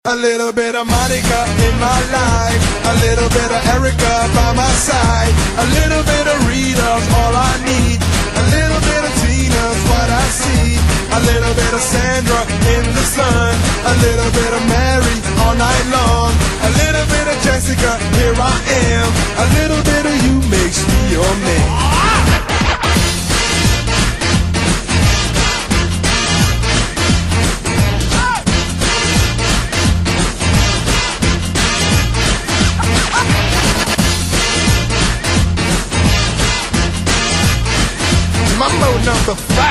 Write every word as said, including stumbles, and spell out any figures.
A little bit of Monica in my life, a little bit of Erica by my side, a little bit of Rita's all I need, a little bit of Tina's what I see, a little bit of Sandra in the sun, a little bit of Mary all night long, a little bit of Jessica, here I am, a little bit of you makes me your man. Mambo number five.